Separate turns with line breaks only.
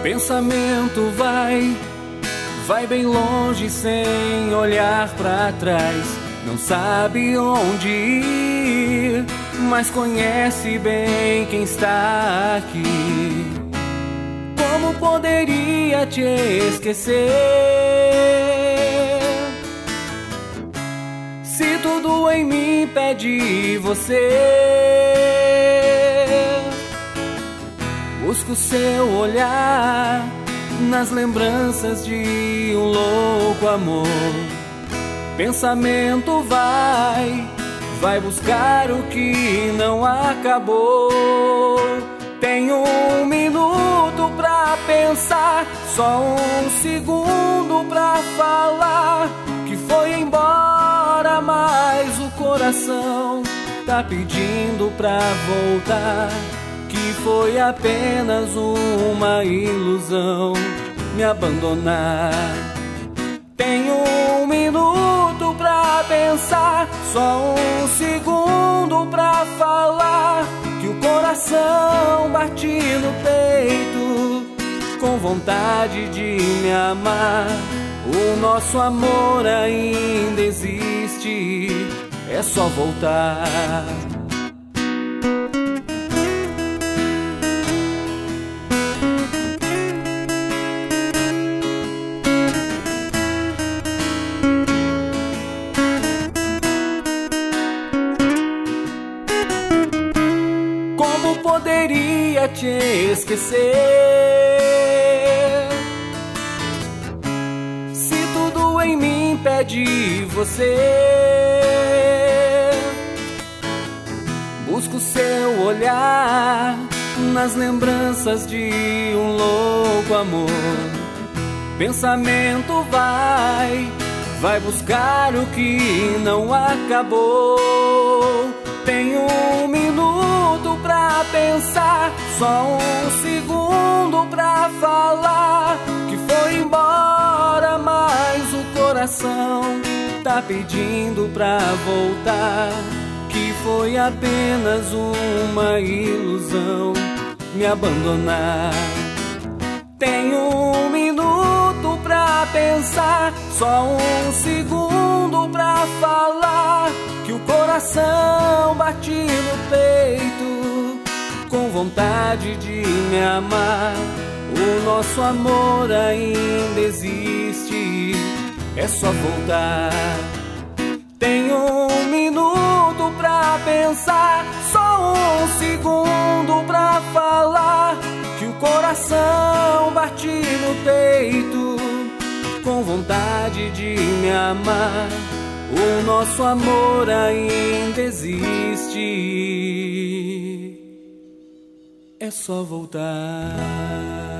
Pensamento vai bem longe sem olhar pra trás. Não sabe onde ir, mas conhece bem quem está aqui. Como poderia te esquecer? Se tudo em mim pede você. Busco seu olhar nas lembranças de um louco amor. Pensamento vai buscar o que não acabou. Tenho um minuto pra pensar, só um segundo pra falar que foi embora, mas o coração tá pedindo pra voltar. Que foi apenas uma ilusão me abandonar. Tenho um minuto pra pensar, só um segundo pra falar que o coração bate no peito com vontade de me amar. O nosso amor ainda existe, é só voltar. Como poderia te esquecer? Se tudo em mim pede você. Busco seu olhar nas lembranças de um louco amor. Pensamento vai buscar o que não acabou. Tenho um minuto pra pensar, só um segundo pra falar que foi embora, mas o coração tá pedindo pra voltar. Que foi apenas uma ilusão me abandonar. Tenho um minuto pra pensar, só um segundo pra falar que o coração bate no peito com vontade de me amar. O nosso amor ainda existe, é só voltar. Tenho um minuto pra pensar, só um segundo pra falar que o coração bate no peito com vontade de me amar. O nosso amor ainda existe, é só voltar.